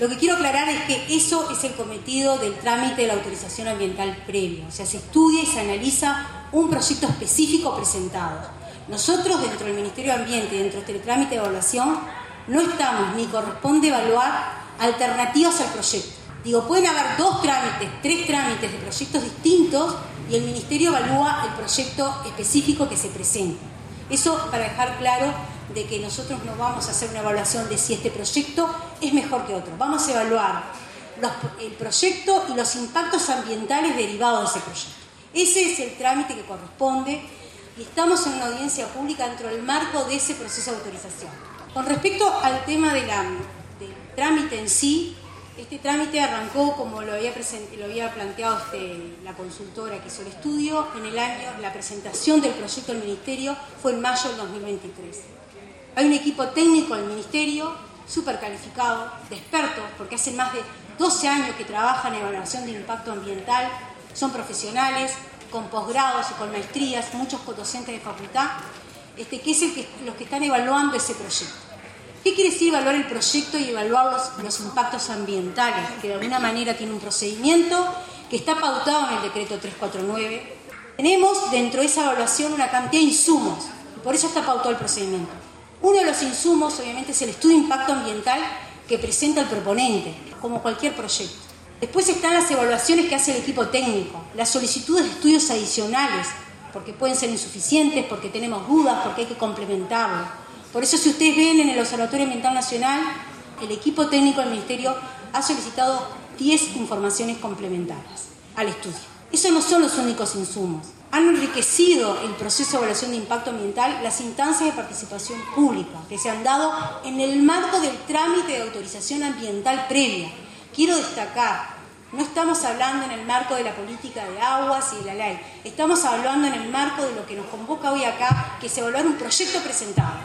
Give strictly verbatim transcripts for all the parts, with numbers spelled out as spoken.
Lo que quiero aclarar es que eso es el cometido del trámite de la autorización ambiental previa. O sea, se estudia y se analiza un proyecto específico presentado. Nosotros, dentro del Ministerio de Ambiente, dentro de este trámite de evaluación, no estamos ni corresponde evaluar alternativas al proyecto. Digo, pueden haber dos trámites, tres trámites de proyectos distintos y el Ministerio evalúa el proyecto específico que se presenta. Eso para dejar claro de que nosotros no vamos a hacer una evaluación de si este proyecto es mejor que otro. Vamos a evaluar los, el proyecto y los impactos ambientales derivados de ese proyecto. Ese es el trámite que corresponde y estamos en una audiencia pública dentro del marco de ese proceso de autorización. Con respecto al tema de la, del trámite en sí, este trámite arrancó, como lo había, lo había planteado este, la consultora que hizo el estudio, en el año, la presentación del proyecto del Ministerio fue en mayo del dos mil veintitrés. Hay un equipo técnico del Ministerio, súper calificado, de expertos, porque hace más de doce años que trabajan en evaluación de impacto ambiental, son profesionales, con posgrados y con maestrías, muchos docentes de facultad, este, que es el que, los que están evaluando ese proyecto. ¿Qué quiere decir evaluar el proyecto y evaluar los, los impactos ambientales? Que de alguna manera tiene un procedimiento que está pautado en el decreto trescientos cuarenta y nueve. Tenemos dentro de esa evaluación una cantidad de insumos, y por eso está pautado el procedimiento. Uno de los insumos, obviamente, es el estudio de impacto ambiental que presenta el proponente, como cualquier proyecto. Después están las evaluaciones que hace el equipo técnico, las solicitudes de estudios adicionales, porque pueden ser insuficientes, porque tenemos dudas, porque hay que complementarlo. Por eso, si ustedes ven en el Observatorio Ambiental Nacional, el equipo técnico del Ministerio ha solicitado diez informaciones complementarias al estudio. Esos no son los únicos insumos. Han enriquecido el proceso de evaluación de impacto ambiental las instancias de participación pública que se han dado en el marco del trámite de autorización ambiental previa. Quiero destacar, no estamos hablando en el marco de la política de aguas y de la ley, estamos hablando en el marco de lo que nos convoca hoy acá, que es evaluar un proyecto presentado.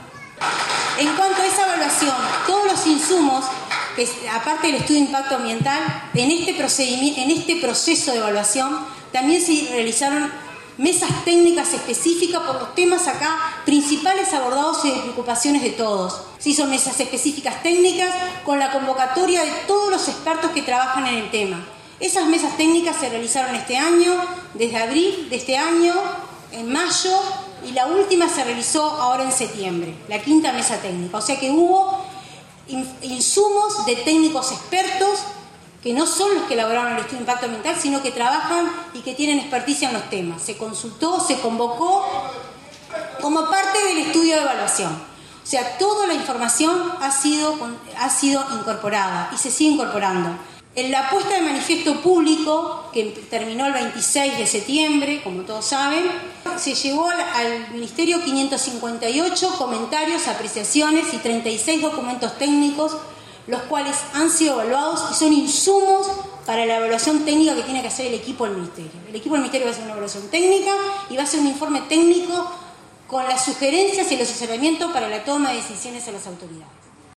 En cuanto a esa evaluación, todos los insumos, que, aparte del estudio de impacto ambiental, en este, procedimiento, en este proceso de evaluación también se realizaron mesas técnicas específicas por los temas acá principales abordados y de preocupaciones de todos. Se hizo mesas específicas técnicas con la convocatoria de todos los expertos que trabajan en el tema. Esas mesas técnicas se realizaron este año, desde abril de este año, en mayo, y la última se realizó ahora en septiembre, la quinta mesa técnica. O sea que hubo insumos de técnicos expertos que no son los que elaboraron el estudio de impacto ambiental, sino que trabajan y que tienen experticia en los temas. Se consultó, se convocó como parte del estudio de evaluación. O sea, toda la información ha sido, ha sido incorporada y se sigue incorporando. En la puesta de manifiesto público, que terminó el veintiséis de septiembre, como todos saben, se llevó al Ministerio quinientos cincuenta y ocho comentarios, apreciaciones y treinta y seis documentos técnicos, los cuales han sido evaluados y son insumos para la evaluación técnica que tiene que hacer el equipo del Ministerio. El equipo del Ministerio va a hacer una evaluación técnica y va a hacer un informe técnico con las sugerencias y los asesoramientos para la toma de decisiones a las autoridades.